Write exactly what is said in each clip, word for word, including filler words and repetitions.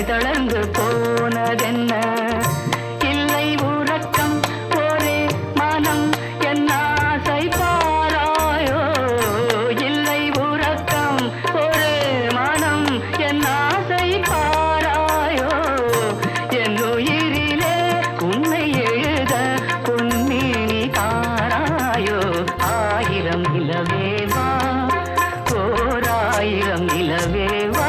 தளர்ந்து போனதென்ன இல்லை உறக்கம் ஒரே மனம் என் ஆசை பாராயோ இல்லை உறக்கம் ஒரே மனம் என் ஆசை பாராயோ என் உயிரிலே உன்னை எழுத பொன்மேனி தாராயோ ஆயிரம் நிலவேவா ஓர் ஆயிரம் நிலவேவா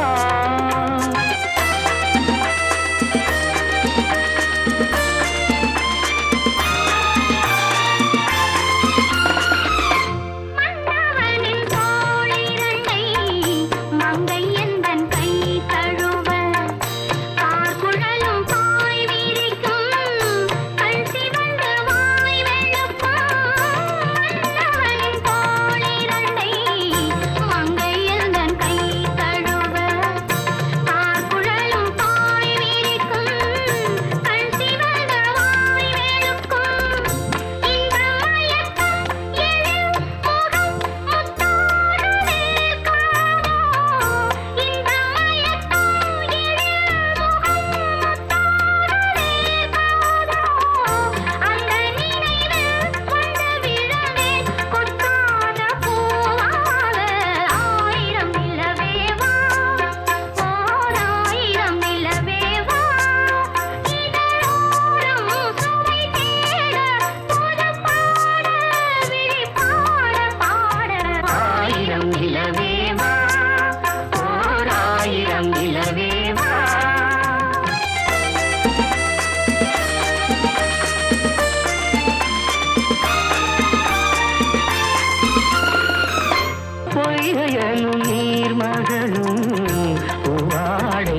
பொய்கையனும் நீர்மகளும் பூவாடை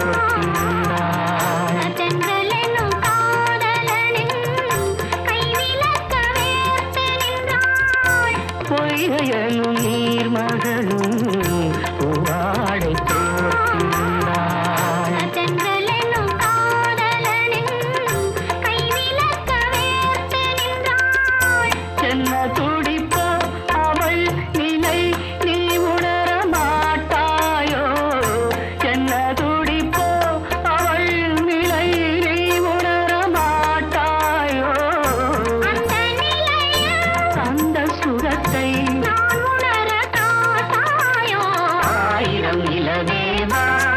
போர்த்தினாள் தென்றலெனும் காதலனின் கைவிலக்க வேர்த்து நின்றாள் பொய்கையனும் நீர்மகளும் பூவாடை போர்த்தினாள் தென்றலெனும் காதலனின் கைவிலக்க வேர்த்து நின்றாள் என்ன துடிப்போ அவள் நிலை நீ உணர மாட்டாயோ என்ன துடிப்போ அவள் நிலை நீ உணர மாட்டாயோ அந்த நிலையில் அந்த சுகத்தை நான் உணர காட்டாயோ ஆயிரம் நிலவேவா